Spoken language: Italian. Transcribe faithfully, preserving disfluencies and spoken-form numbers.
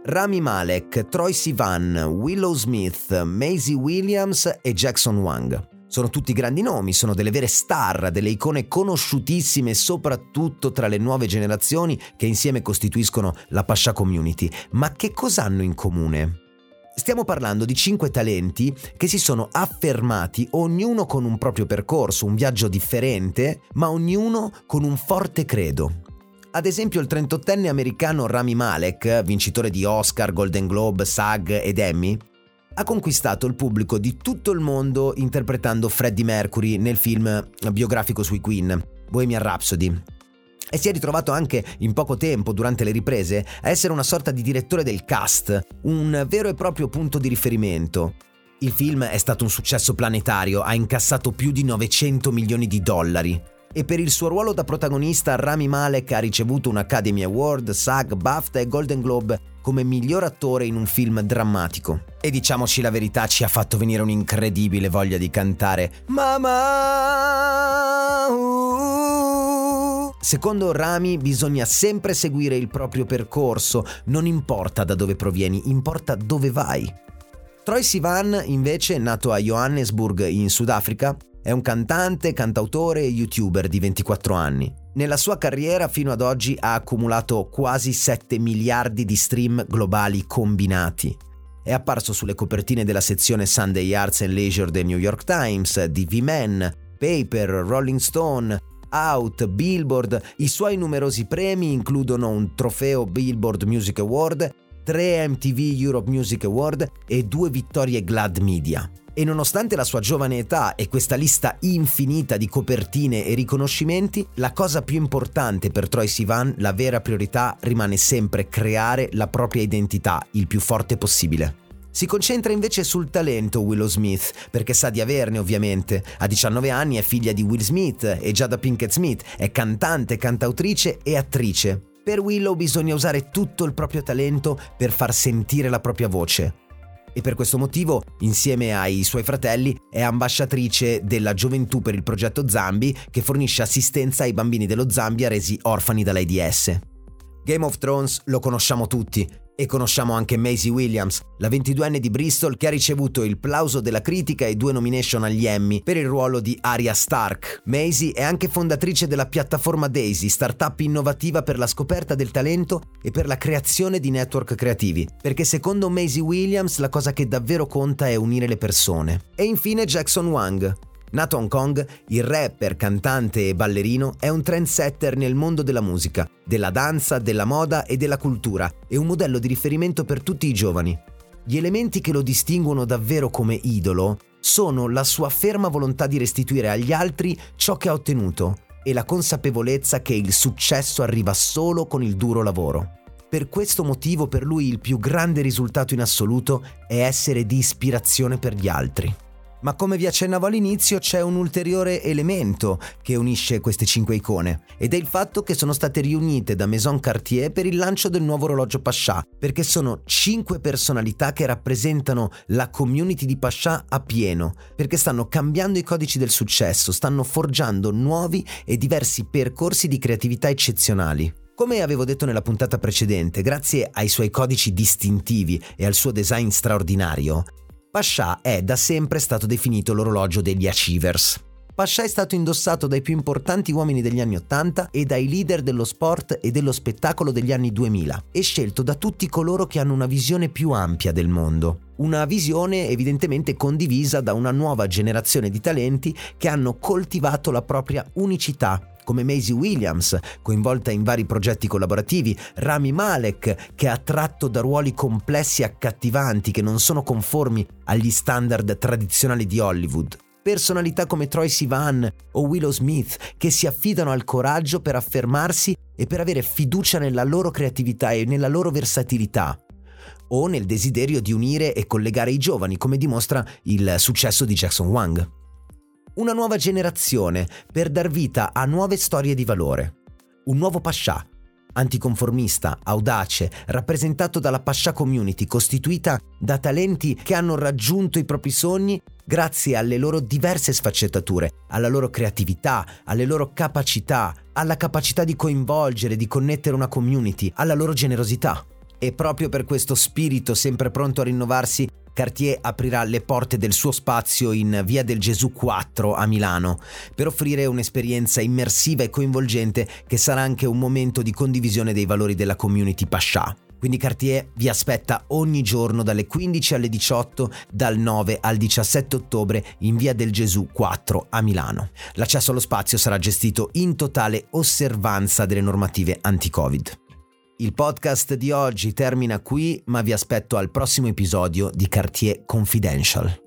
Rami Malek, Troye Sivan, Willow Smith, Maisie Williams e Jackson Wang. Sono tutti grandi nomi, sono delle vere star, delle icone conosciutissime soprattutto tra le nuove generazioni che insieme costituiscono la Pasha Community. Ma che cosa hanno in comune? Stiamo parlando di cinque talenti che si sono affermati, ognuno con un proprio percorso, un viaggio differente, ma ognuno con un forte credo. Ad esempio il trentottenne americano Rami Malek, vincitore di Oscar, Golden Globe, SAG ed Emmy, ha conquistato il pubblico di tutto il mondo interpretando Freddie Mercury nel film biografico sui Queen, Bohemian Rhapsody. E si è ritrovato anche in poco tempo, durante le riprese, a essere una sorta di direttore del cast, un vero e proprio punto di riferimento. Il film è stato un successo planetario, ha incassato più di novecento milioni di dollari. E per il suo ruolo da protagonista Rami Malek ha ricevuto un Academy Award, SAG, BAFTA e Golden Globe come miglior attore in un film drammatico. E diciamoci la verità, ci ha fatto venire un'incredibile voglia di cantare Mama. Uh. Secondo Rami bisogna sempre seguire il proprio percorso, non importa da dove provieni, importa dove vai. Troye Sivan invece, nato a Johannesburg in Sudafrica, è un cantante, cantautore e youtuber di ventiquattro anni. Nella sua carriera fino ad oggi ha accumulato quasi sette miliardi di stream globali combinati. È apparso sulle copertine della sezione Sunday Arts and Leisure del New York Times, di V-Man, Paper, Rolling Stone, Out, Billboard. I suoi numerosi premi includono un trofeo Billboard Music Award, tre M T V Europe Music Award e due vittorie Glad Media. E nonostante la sua giovane età e questa lista infinita di copertine e riconoscimenti, la cosa più importante per Troye Sivan, la vera priorità, rimane sempre creare la propria identità il più forte possibile. Si concentra invece sul talento Willow Smith, perché sa di averne ovviamente. A diciannove anni è figlia di Will Smith e Jada Pinkett Smith, è cantante, cantautrice e attrice. Per Willow bisogna usare tutto il proprio talento per far sentire la propria voce. E per questo motivo, insieme ai suoi fratelli, è ambasciatrice della Gioventù per il progetto Zambi, che fornisce assistenza ai bambini dello Zambia resi orfani dall'AIDS. Game of Thrones lo conosciamo tutti, e conosciamo anche Maisie Williams, la ventiduenne di Bristol che ha ricevuto il plauso della critica e due nomination agli Emmy per il ruolo di Arya Stark. Maisie è anche fondatrice della piattaforma Daisy, startup innovativa per la scoperta del talento e per la creazione di network creativi, perché secondo Maisie Williams la cosa che davvero conta è unire le persone. E infine Jackson Wang. Nato a Hong Kong, il rapper, cantante e ballerino è un trendsetter nel mondo della musica, della danza, della moda e della cultura e un modello di riferimento per tutti i giovani. Gli elementi che lo distinguono davvero come idolo sono la sua ferma volontà di restituire agli altri ciò che ha ottenuto e la consapevolezza che il successo arriva solo con il duro lavoro. Per questo motivo per lui il più grande risultato in assoluto è essere di ispirazione per gli altri. Ma come vi accennavo all'inizio, c'è un ulteriore elemento che unisce queste cinque icone, ed è il fatto che sono state riunite da Maison Cartier per il lancio del nuovo orologio Pasha, perché sono cinque personalità che rappresentano la community di Pasha a pieno, perché stanno cambiando i codici del successo, stanno forgiando nuovi e diversi percorsi di creatività eccezionali. Come avevo detto nella puntata precedente, grazie ai suoi codici distintivi e al suo design straordinario, Pasha è da sempre stato definito l'orologio degli achievers. Pasha è stato indossato dai più importanti uomini degli anni ottanta e dai leader dello sport e dello spettacolo degli anni duemila e scelto da tutti coloro che hanno una visione più ampia del mondo. Una visione evidentemente condivisa da una nuova generazione di talenti che hanno coltivato la propria unicità, come Maisie Williams, coinvolta in vari progetti collaborativi, Rami Malek, che ha tratto da ruoli complessi e accattivanti che non sono conformi agli standard tradizionali di Hollywood. Personalità come Troye Sivan o Willow Smith che si affidano al coraggio per affermarsi e per avere fiducia nella loro creatività e nella loro versatilità, o nel desiderio di unire e collegare i giovani, come dimostra il successo di Jackson Wang. Una nuova generazione per dar vita a nuove storie di valore. Un nuovo Pasha, anticonformista, audace, rappresentato dalla Pasha Community, costituita da talenti che hanno raggiunto i propri sogni grazie alle loro diverse sfaccettature, alla loro creatività, alle loro capacità, alla capacità di coinvolgere, di connettere una community, alla loro generosità. E proprio per questo spirito sempre pronto a rinnovarsi, Cartier aprirà le porte del suo spazio in Via del Gesù quattro a Milano per offrire un'esperienza immersiva e coinvolgente che sarà anche un momento di condivisione dei valori della community Pascià. Quindi Cartier vi aspetta ogni giorno dalle quindici alle diciotto, dal nove al diciassette ottobre in Via del Gesù quattro a Milano. L'accesso allo spazio sarà gestito in totale osservanza delle normative anti-Covid. Il podcast di oggi termina qui, ma vi aspetto al prossimo episodio di Cartier Confidential.